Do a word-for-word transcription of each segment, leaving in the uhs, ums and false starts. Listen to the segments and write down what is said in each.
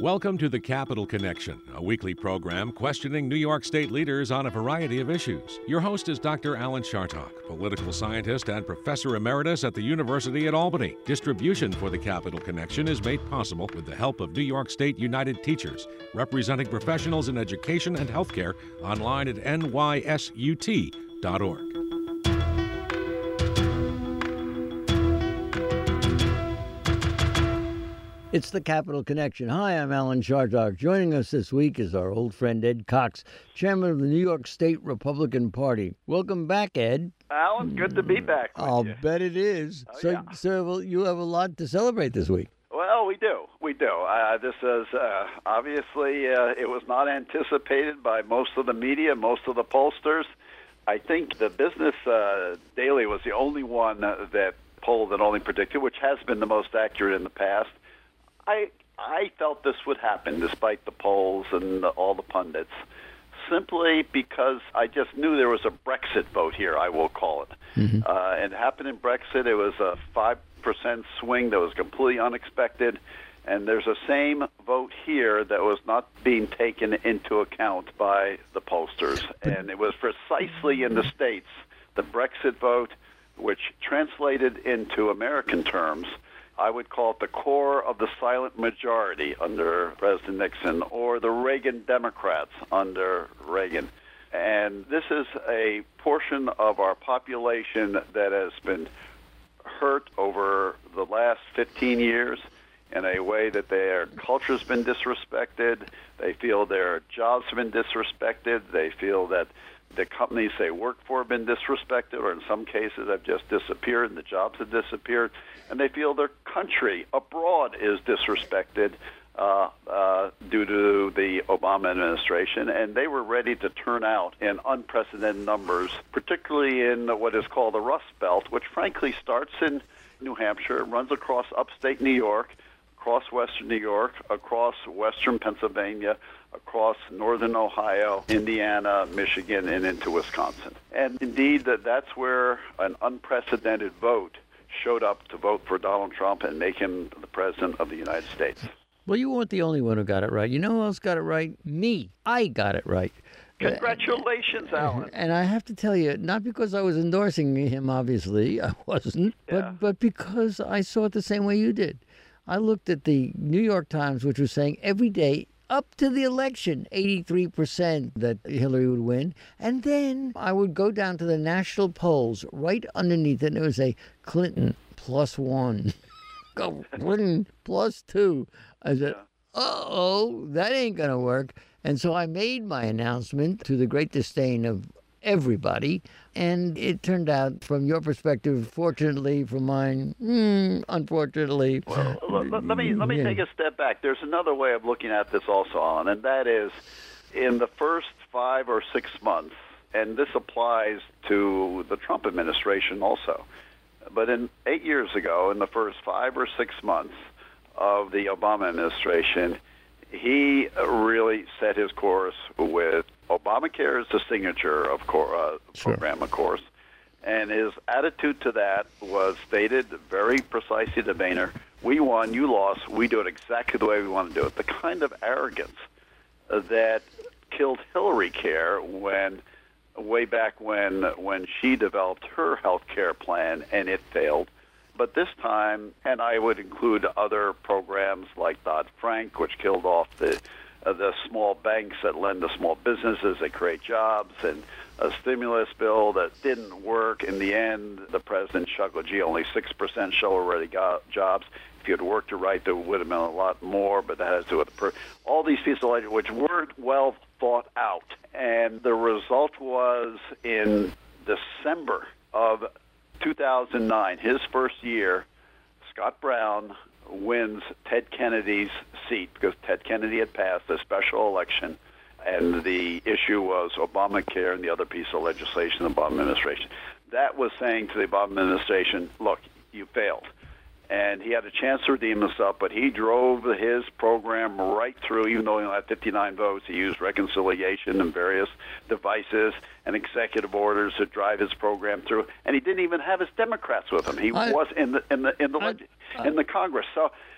Welcome to the Capital Connection, a weekly program questioning New York State leaders on a variety of issues. Your host is Doctor Alan Chartock, political scientist and professor emeritus at the University at Albany. Distribution for the Capital Connection is made possible with the help of New York State United Teachers, representing professionals in education and healthcare, online at N Y S U T dot org. It's the Capital Connection. Hi, I'm Alan Chartock. Joining us this week is our old friend Ed Cox, chairman of the New York State Republican Party. Welcome back, Ed. Alan, good to be back with I'll you. bet it is. Oh, so, yeah. so well, you have a lot to celebrate this week. Well, we do. We do. Uh, this is uh, obviously uh, it was not anticipated by most of the media, most of the pollsters. I think the Business uh, Daily was the only one that polled and only predicted, which has been the most accurate in the past. I I felt this would happen despite the polls and all the pundits, simply because I just knew there was a Brexit vote here, I will call it. Mm-hmm. Uh, it happened in Brexit. It was a five percent swing that was completely unexpected, and there's a same vote here that was not being taken into account by the pollsters. And it was precisely in the States, the Brexit vote, which translated into American terms, I would call it the core of the silent majority under President Nixon, or the Reagan Democrats under Reagan. And this is a portion of our population that has been hurt over the last fifteen years in a way that their culture has been disrespected. They feel their jobs have been disrespected. They feel that the companies they work for have been disrespected, or in some cases have just disappeared, and the jobs have disappeared. And they feel their country abroad is disrespected uh, uh, due to the Obama administration. And they were ready to turn out in unprecedented numbers, particularly in what is called the Rust Belt, which frankly starts in New Hampshire, runs across upstate New York, across western New York, across western Pennsylvania, across northern Ohio, Indiana, Michigan, and into Wisconsin. And indeed, that that's where an unprecedented vote showed up to vote for Donald Trump and make him the president of the United States. Well, you weren't the only one who got it right. You know who else got it right? Me. I got it right. Congratulations, Alan. And I have to tell you, not because I was endorsing him, obviously, I wasn't, Yeah. but, but because I saw it the same way you did. I looked at the New York Times, which was saying every day, up to the election, eighty-three percent that Hillary would win. And then I would go down to the national polls right underneath it, and it would say Clinton plus one. Go Clinton plus two. I said, uh-oh, that ain't going to work. And so I made my announcement to the great disdain of everybody. And it turned out, from your perspective, fortunately, from mine, mm, unfortunately. Well, let, let me let me yeah. take a step back. There's another way of looking at this also, Alan, and that is in the first five or six months, and this applies to the Trump administration also, but in eight years ago, in the first five or six months of the Obama administration, he really set his course with Obamacare as the signature of cor- uh, Sure. program, of course, and his attitude to that was stated very precisely to Boehner: we won, you lost, we do it exactly the way we want to do it. The kind of arrogance uh, that killed Hillary Care when, way back when, when she developed her health care plan and it failed. But this time, and I would include other programs like Dodd-Frank, which killed off the uh, the small banks that lend to small businesses that create jobs, and a stimulus bill that didn't work. In the end, the president chuckled, gee, only six percent show already got jobs. If you had worked it right, there would have been a lot more, but that has to do with the per- all these pieces of legislation which weren't well thought out. And the result was in December of two thousand nine, his first year, Scott Brown wins Ted Kennedy's seat because Ted Kennedy had passed a special election, and the issue was Obamacare and the other piece of legislation of the Obama administration. That was saying to the Obama administration, look, you failed. And he had a chance to redeem himself, but he drove his program right through, even though he only had fifty-nine votes. He used reconciliation and various devices and executive orders to drive his program through. And he didn't even have his Democrats with him. He I, was in the in the in the I, in the Congress. So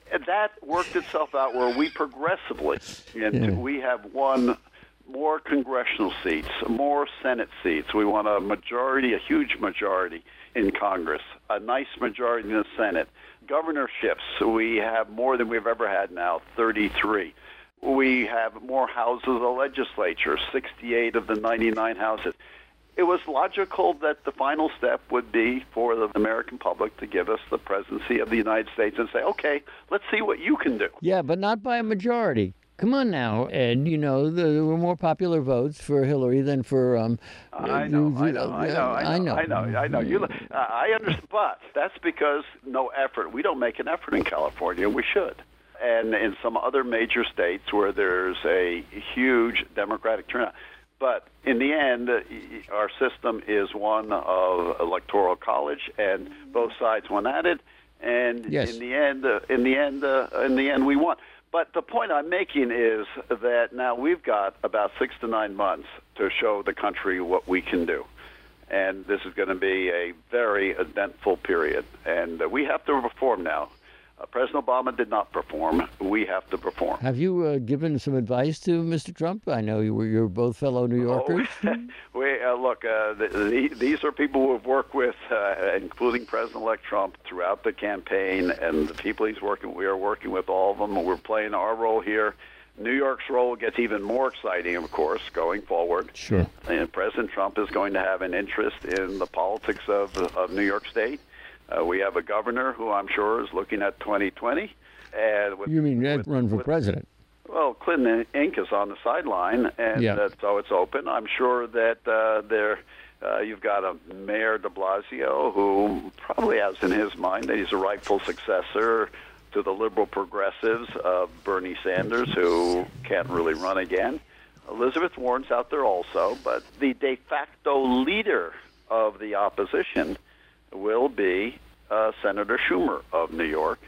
that worked itself out where we progressively, and Yeah. we have won more congressional seats, more Senate seats. We want a majority, a huge majority in Congress, a nice majority in the Senate. Governorships, we have more than we've ever had now, thirty-three. We have more houses of the legislature, sixty-eight of the ninety-nine houses. It was logical that the final step would be for the American public to give us the presidency of the United States and say, okay, let's see what you can do. Yeah, but not by a majority. Come on now, Ed. You know, there were more popular votes for Hillary than for. Um, I know, I know, I know, I know, I know, I know. You, uh, I understand, but that's because no effort. We don't make an effort in California. We should. And in some other major states where there's a huge Democratic turnout. But in the end, uh, our system is one of electoral college, and both sides went at it. And Yes. in the end, uh, in the end, uh, in the end, we won. But the point I'm making is that now we've got about six to nine months to show the country what we can do. And this is going to be a very eventful period. And uh, we have to reform now. Uh, President Obama did not perform. We have to perform. Have you uh, given some advice to Mister Trump? I know you were, you're both fellow New Yorkers. Oh, we, uh, look, uh, the, the, these are people who have worked with, uh, including President-elect Trump, throughout the campaign, and the people he's working. We are working with all of them. We're playing our role here. New York's role gets even more exciting, of course, going forward. Sure. And President Trump is going to have an interest in the politics of, of New York State. Uh, we have a governor who I'm sure is looking at twenty twenty. And with, You mean Ed with, run for with, president? Well, Clinton Incorporated is on the sideline, and Yeah. uh, so it's open. I'm sure that uh, there, uh, you've got a Mayor de Blasio who probably has in his mind that he's a rightful successor to the liberal progressives of Bernie Sanders, who can't really run again. Elizabeth Warren's out there also, but the de facto leader of the opposition will be uh, Senator Schumer of New York.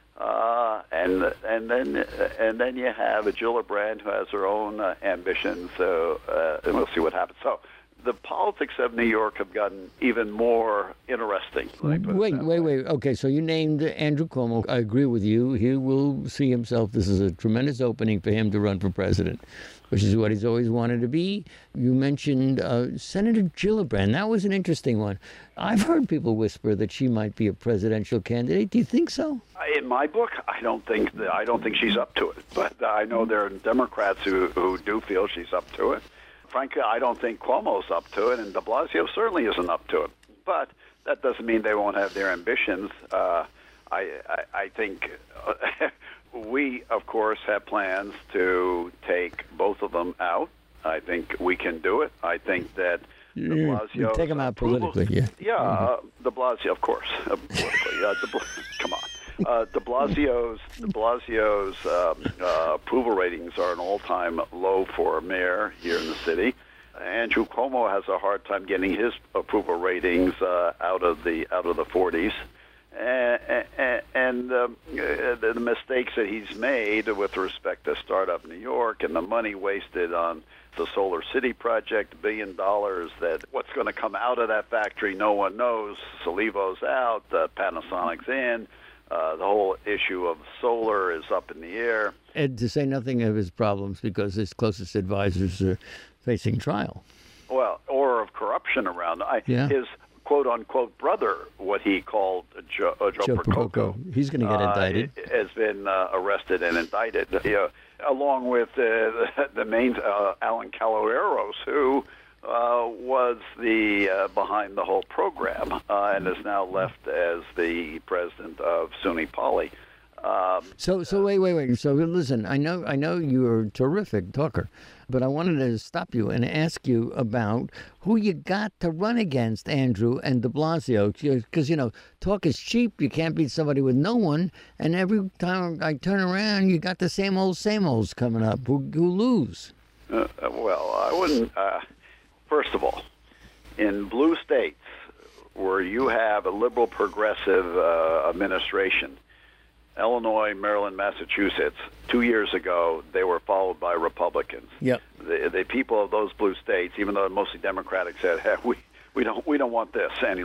Uh, and and then and then you have a Gillibrand who has her own uh, ambitions. So uh, and we'll see what happens. So the politics of New York have gotten even more interesting. let me put it Wait, that wait, way. wait. Okay, so you named Andrew Cuomo. I agree with you. He will see himself. This is a tremendous opening for him to run for president, which is what he's always wanted to be. You mentioned uh, Senator Gillibrand. That was an interesting one. I've heard people whisper that she might be a presidential candidate. Do you think so? In my book, I don't think that, I don't think she's up to it. But I know there are Democrats who, who do feel she's up to it. Frankly, I don't think Cuomo's up to it, and de Blasio certainly isn't up to it. But that doesn't mean they won't have their ambitions. Uh, I, I, I think uh, we, of course, have plans to take both of them out. I think we can do it. I think that de You- you Blasio take them out politically, yeah. Yeah, uh, de Blasio, of course, uh, politically. Uh, de Bla- come on. Uh, de Blasio's, de Blasio's um, uh, approval ratings are an all-time low for a mayor here in the city. Andrew Cuomo has a hard time getting his approval ratings uh, out of the out of the forties, and, and, and um, uh, the mistakes that he's made with respect to Startup New York and the money wasted on the Solar City project, a billion dollars. That what's going to come out of that factory, no one knows. Solivo's out, uh, Panasonic's in. Uh, the whole issue of solar is up in the air. And to say nothing of his problems because his closest advisors are facing trial. Well, or of corruption around. I, Yeah. His quote-unquote brother, what he called Joe, uh, Joe, Joe Prococo, Prococo. He's going to get indicted. Uh, has been uh, arrested and indicted, you know, along with uh, the, the main uh, Alan Caloeros, who uh, was the uh, behind the whole program uh, and is now left as the president of SUNY Poly. Um, So, so wait, wait, wait. So listen, I know, I know you're a terrific talker, but I wanted to stop you and ask you about who you got to run against, Andrew and de Blasio, because you know, talk is cheap. You can't beat somebody with no one. And every time I turn around, you got the same old, same olds coming up who, who lose. uh, well, I wouldn't. Uh, first of all, in blue states where you have a liberal progressive uh, administration, Illinois, Maryland, Massachusetts, two years ago, they were followed by Republicans. Yep. The, the people of those blue states, even though mostly Democratic, said, hey, we, we don't we don't want this any longer.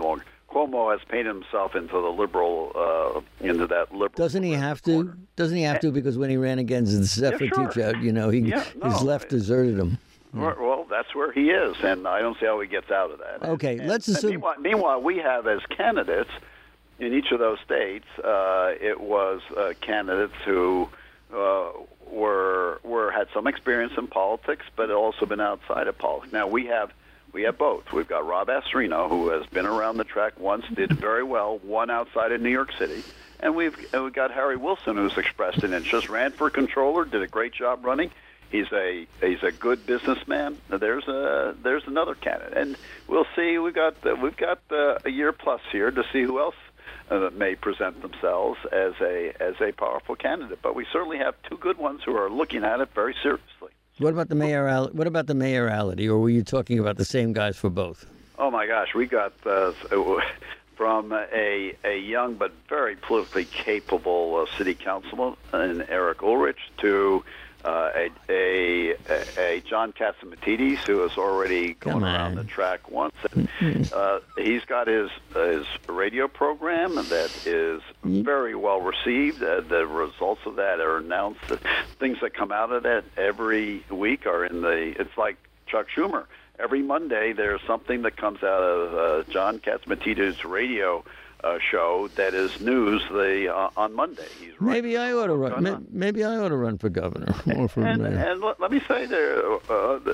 Cuomo has painted himself into the liberal, uh, into that liberal. Doesn't he have to? corner. Doesn't he have to? Because when he ran against Zephyr Yeah, sure. Teachout, you know, he Yeah, no. his left deserted him. Well, that's where he is, and I don't see how he gets out of that. Okay, And- let's and assume- Meanwhile, meanwhile, we have as candidates in each of those states, uh, it was uh, candidates who uh, were were had some experience in politics, but had also been outside of politics. Now we have. We have both. We've got Rob Astorino, who has been around the track once, did very well, won outside of New York City. And we've, and we've got Harry Wilson, who's expressed an interest, ran for controller, did a great job running. He's a he's a good businessman. There's a there's another candidate, and we'll see. We've got uh, we've got uh, a year plus here to see who else uh, may present themselves as a as a powerful candidate. But we certainly have two good ones who are looking at it very seriously. What about the mayoral? What about the mayorality? Or were you talking about the same guys for both? Oh my gosh, we got uh, from a a young but very politically capable uh, city councilman in Eric Ulrich to uh, a, a a John Katzimatidis, who has already gone Come around on. the track once. And, uh, he's got his his radio program that is very well received. Uh, the results of that are announced. The things that come out of that every week are in the. It's like Chuck Schumer. Every Monday, there's something that comes out of uh, John Katzimatidis' radio uh, show that is news the uh, on Monday. He's right. Maybe I ought to run. Going may- on. Maybe I ought to run for governor or for And, mayor. and let, let me say, there, uh, uh,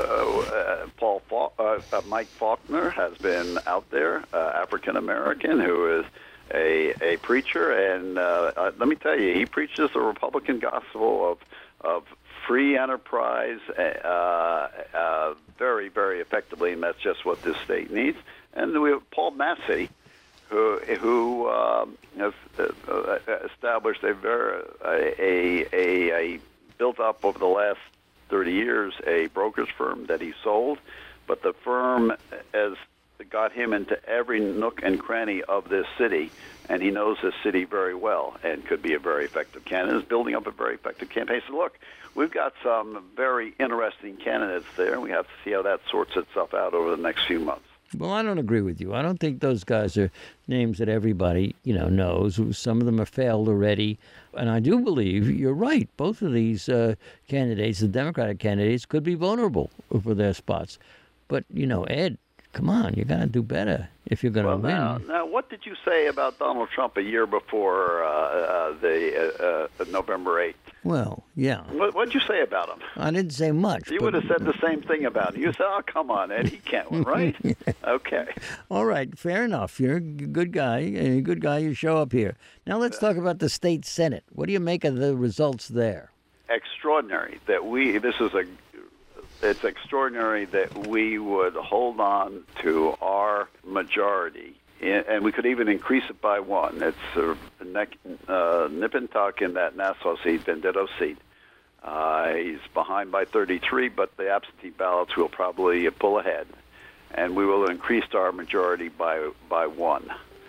uh, Paul Faul- uh, uh, Mike Faulkner has been out there, uh, African American, who is a a preacher, and uh, uh, let me tell you, he preaches the Republican gospel of of free enterprise, uh, uh, very very effectively, and that's just what this state needs. And we have Paul Massey, who who um, has uh, established a very a, a a built up over the last thirty years a brokerage firm that he sold, but the firm has got him into every nook and cranny of this city, and he knows this city very well and could be a very effective candidate. Is building up a very effective campaign. So look, we've got some very interesting candidates there, and we have to see how that sorts itself out over the next few months. Well, I don't agree with you. I don't think those guys are names that everybody, you know, knows. Some of them have failed already. And I do believe you're right. Both of these uh, candidates, the Democratic candidates, could be vulnerable for their spots. But, you know, Ed, come on, you got to do better if you're going to Well, win. now, now, what did you say about Donald Trump a year before uh, uh, the uh, uh, November eighth? Well, yeah. What did you say about him? I didn't say much. You but- would have said the same thing about him. You said, "Oh, come on, Ed, he can't win, right?" Okay. All right, fair enough. You're a g- good guy. A good guy. You show up here. Now let's talk about the state Senate. What do you make of the results there? Extraordinary that we. This is a. It's extraordinary that we would hold on to our majority, and we could even increase it by one. It's uh, neck, uh, nip and tuck in that Nassau seat, Venditto seat. Uh, he's behind by thirty-three, but the absentee ballots will probably pull ahead, and we will have increased our majority by by one.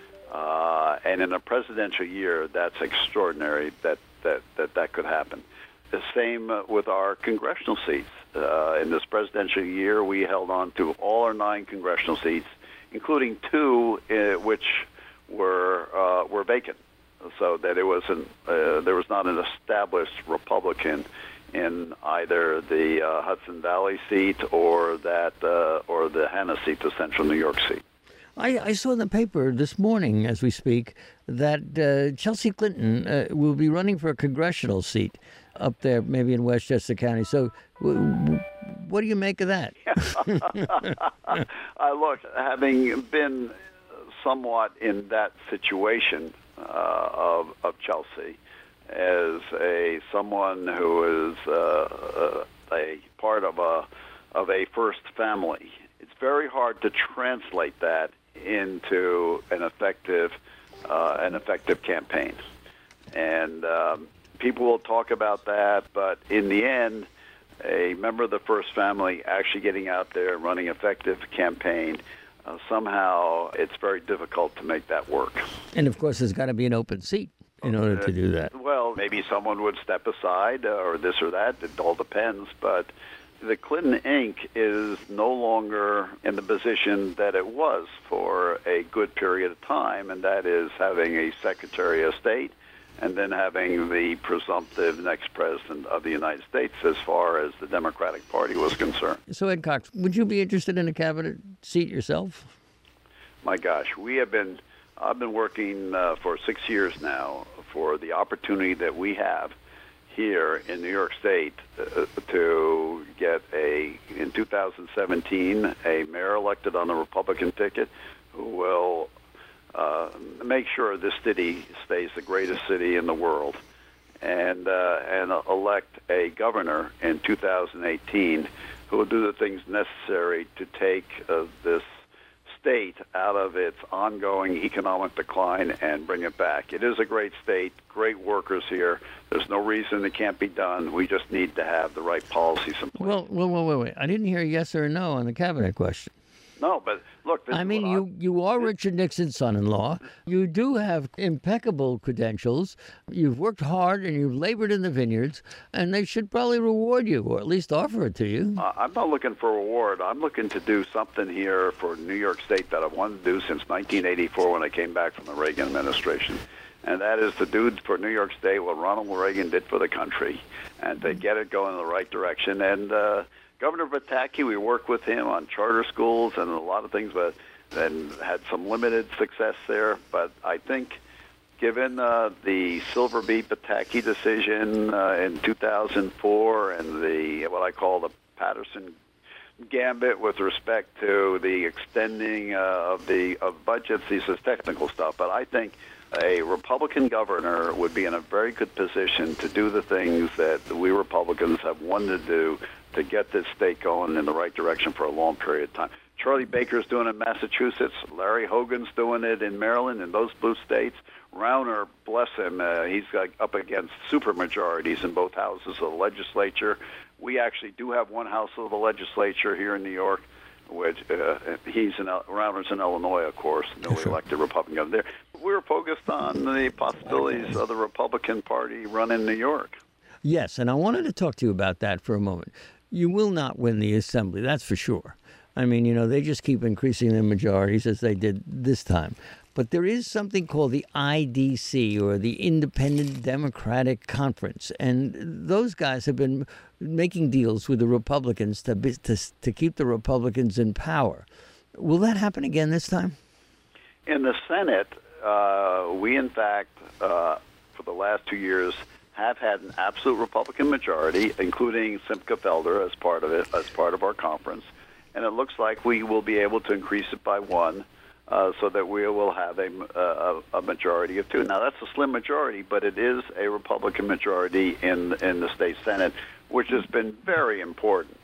Uh, and in a presidential year, that's extraordinary that that that, that could happen. The same uh, with our congressional seats. Uh, in this presidential year, we held on to all our nine congressional seats, including two uh, which were uh, were vacant, so that it was an, uh, there was not an established Republican in either the uh, Hudson Valley seat or that uh, or the Hanna seat, the Central New York seat. I, I saw in the paper this morning, as we speak, that uh, Chelsea Clinton uh, will be running for a congressional seat up there, maybe in Westchester County. So, w- w- what do you make of that? I look, having been somewhat in that situation uh, of of Chelsea, as a someone who is uh, a part of a of a first family, it's very hard to translate that into an effective uh, an effective campaign. And um, people will talk about that, but in the end, a member of the first family actually getting out there and running effective campaign, uh, somehow it's very difficult to make that work. And of course, there's got to be an open seat in order to do that. Well, maybe someone would step aside uh, or this or that. It all depends, but the Clinton Incorporated is no longer in the position that it was for a good period of time, and that is having a Secretary of State and then having the presumptive next president of the United States as far as the Democratic Party was concerned. So, Ed Cox, would you be interested in a cabinet seat yourself? My gosh, we have been, I've been working uh, for six years now for the opportunity that we have here in New York State uh, to get a, in two thousand seventeen, a mayor elected on the Republican ticket who will uh, make sure this city stays the greatest city in the world, and uh, and elect a governor in two thousand eighteen who will do the things necessary to take uh, this state out of its ongoing economic decline and bring it back. It is a great state, great workers here. There's no reason it can't be done. We just need to have the right policies in place. Well, well, wait, wait, wait. I didn't hear a yes or a no on the cabinet question. No, but look, this I is mean, what you, I'm- you are Richard Nixon's son-in-law. You do have impeccable credentials. You've worked hard and you've labored in the vineyards, and they should probably reward you, or at least offer it to you. Uh, I'm not looking for a reward. I'm looking to do something here for New York State that I've wanted to do since nineteen eighty-four when I came back from the Reagan administration. And that is to do for New York State what Ronald Reagan did for the country and to get it going in the right direction. And uh, Governor Pataki, we worked with him on charter schools and a lot of things, but then had some limited success there. But I think given uh, the Silver Beat Pataki decision uh, in two thousand four and the what I call the Patterson gambit with respect to the extending uh, of the of budgets, this is technical stuff, but I think a Republican governor would be in a very good position to do the things that we Republicans have wanted to do to get this state going in the right direction for a long period of time. Charlie Baker's doing it in Massachusetts. Larry Hogan's doing it in Maryland, in those blue states. Rauner, bless him, uh, he's got up against supermajorities in both houses of the legislature. We actually do have one house of the legislature here in New York, which uh, he's in Rauner's in Illinois, of course, newly Sure. elected Republican governor there. We were focused on the possibilities of the Republican Party running New York. Yes, and I wanted to talk to you about that for a moment. You will not win the assembly, that's for sure. I mean, you know, they just keep increasing their majorities as they did this time. But there is something called the I D C, or the Independent Democratic Conference, and those guys have been making deals with the Republicans to be, to, to keep the Republicans in power. Will that happen again this time? In the Senate, uh, we in fact, uh, for the last two years, have had an absolute Republican majority, including Simca Felder as part of it, as part of our conference. And it looks like we will be able to increase it by one, uh, so that we will have a, a, a majority of two. Now, that's a slim majority, but it is a Republican majority in in the state Senate, which has been very important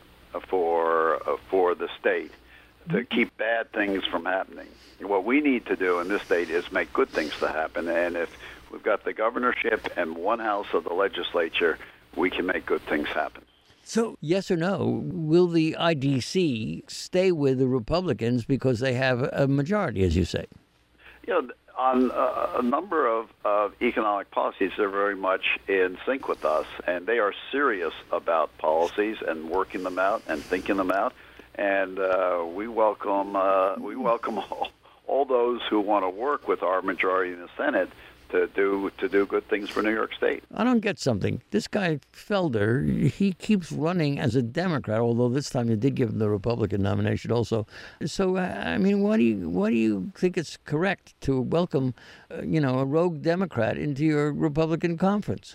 for uh, for the state to keep bad things from happening. What we need to do in this state is make good things to happen, and if we've got the governorship and one house of the legislature, we can make good things happen. So, yes or no, will the I D C stay with the Republicans because they have a majority, as you say? You know, on uh, a number of, of economic policies, they're very much in sync with us, and they are serious about policies and working them out and thinking them out. And uh, we welcome uh, we welcome all, all those who want to work with our majority in the Senate to do to do good things for New York State. I don't get something. This guy Felder, he keeps running as a Democrat, although this time you did give him the Republican nomination also. So, uh, I mean, why do you why do you think it's correct to welcome, uh, you know, a rogue Democrat into your Republican conference?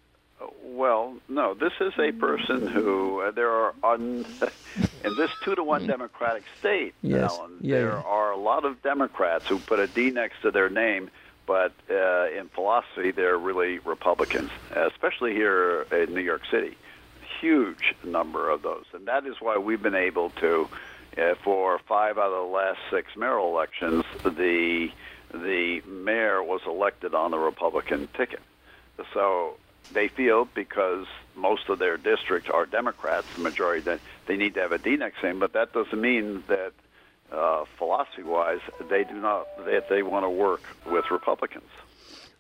Well, no, this is a person who uh, there are un, in this two to one Democratic state, Yes. Alan, Yeah, there yeah. are a lot of Democrats who put a D next to their name, but uh, in philosophy they're really Republicans, especially here in New York City. Huge number of those, and that is why we've been able to, uh, for five out of the last six mayoral elections, the the mayor was elected on the Republican ticket. So they feel because most of their districts are Democrats, the majority, that they need to have a D next to him, but that doesn't mean that uh, philosophy-wise they do not that they want to work with Republicans.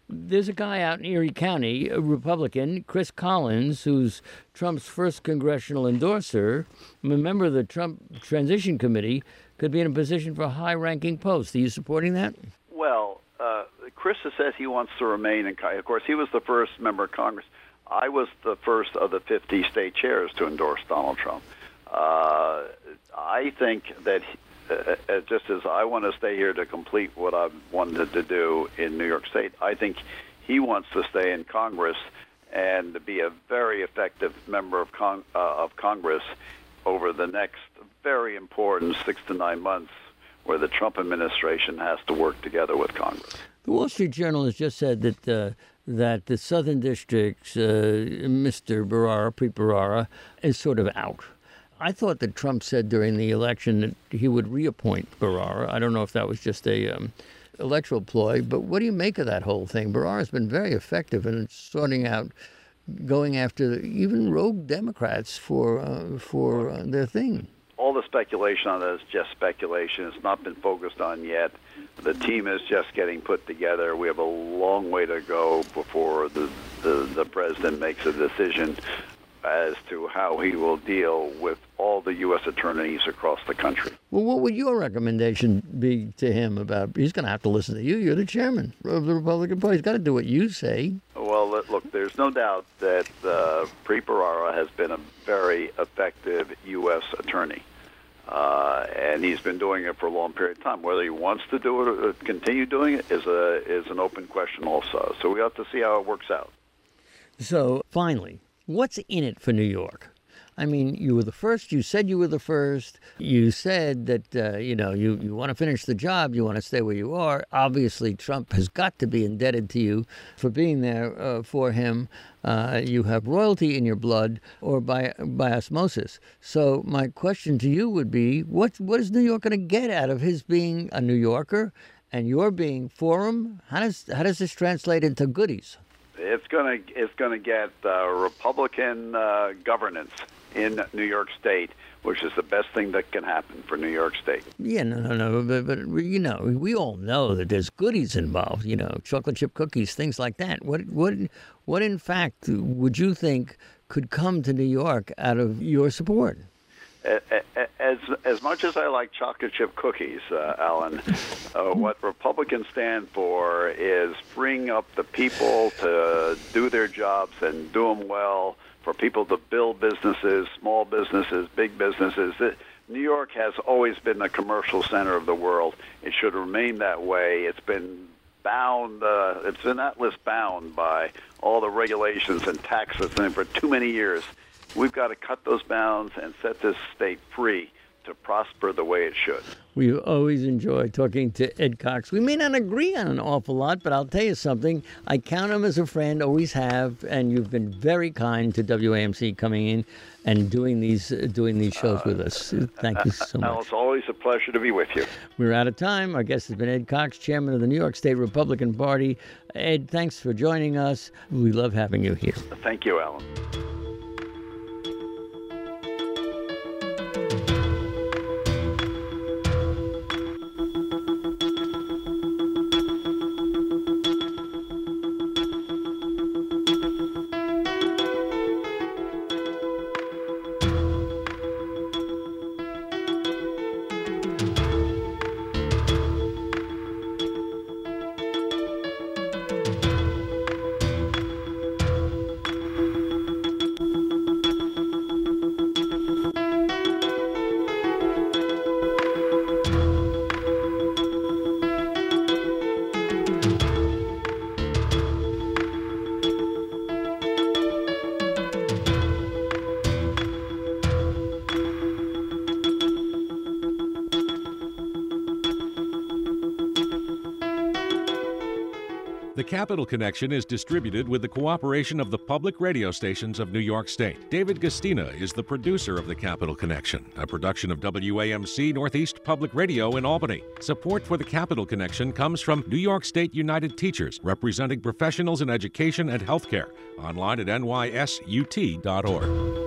There's a guy out in Erie County, a Republican, Chris Collins, who's Trump's first congressional endorser, a member of the Trump Transition Committee, could be in a position for a high-ranking post. Are you supporting that? Well, uh, Chris has said he wants to remain in Congress. Of course, he was the first member of Congress. I was the first of the fifty state chairs to endorse Donald Trump. Uh, I think that uh, just as I want to stay here to complete what I've wanted to do in New York State, I think he wants to stay in Congress and to be a very effective member of, Con- uh, of Congress over the next very important six to nine months where the Trump administration has to work together with Congress. The Wall Street Journal has just said that uh, that the Southern District's uh, Mister Bharara, Preet Bharara, is sort of out. I thought that Trump said during the election that he would reappoint Bharara. I don't know if that was just a um, electoral ploy, but what do you make of that whole thing? Bharara's been very effective in sorting out, going after even rogue Democrats for uh, for uh, their thing. All the speculation on that is just speculation. It's not been focused on yet. The team is just getting put together. We have a long way to go before the, the, the president makes a decision as to how he will deal with all the U S attorneys across the country. Well, what would your recommendation be to him about, he's going to have to listen to you. You're the chairman of the Republican Party. He's got to do what you say. Well, look, there's no doubt that uh, Preet Bharara has been a very effective U S attorney. Uh, and he's been doing it for a long period of time. Whether he wants to do it or continue doing it is a is an open question also. So we have to see how it works out. So finally, what's in it for New York? I mean, you were the first. You said you were the first. You said that, uh, you know, you, you want to finish the job. You want to stay where you are. Obviously, Trump has got to be indebted to you for being there uh, for him. Uh, you have royalty in your blood or by by osmosis. So my question to you would be, what what is New York going to get out of his being a New Yorker and your being for him? How does, how does this translate into goodies? It's going to it's going to get uh, Republican uh, governance in New York State, which is the best thing that can happen for New York State. Yeah, no, no, no, but, but you know, we all know that there's goodies involved. You know, chocolate chip cookies, things like that. What, what, what, in fact, would you think could come to New York out of your support? As as much as I like chocolate chip cookies, uh, Alan, uh, what Republicans stand for is freeing up the people to do their jobs and do them well, for people to build businesses, small businesses, big businesses. New York has always been the commercial center of the world. It should remain that way. It's been bound, uh, it's been atlas bound by all the regulations and taxes and for too many years. We've got to cut those bounds and set this state free to prosper the way it should. We always enjoy talking to Ed Cox. We may not agree on an awful lot, but I'll tell you something. I count him as a friend, always have, and you've been very kind to W A M C coming in and doing these uh, doing these shows uh, with us. Thank you so much. Al, it's always a pleasure to be with you. We're out of time. Our guest has been Ed Cox, chairman of the New York State Republican Party. Ed, thanks for joining us. We love having you here. Thank you, Alan. The Capital Connection is distributed with the cooperation of the public radio stations of New York State. David Gastina is the producer of The Capital Connection, a production of W A M C Northeast Public Radio in Albany. Support for The Capital Connection comes from New York State United Teachers, representing professionals in education and healthcare. Online at N Y S U T dot org.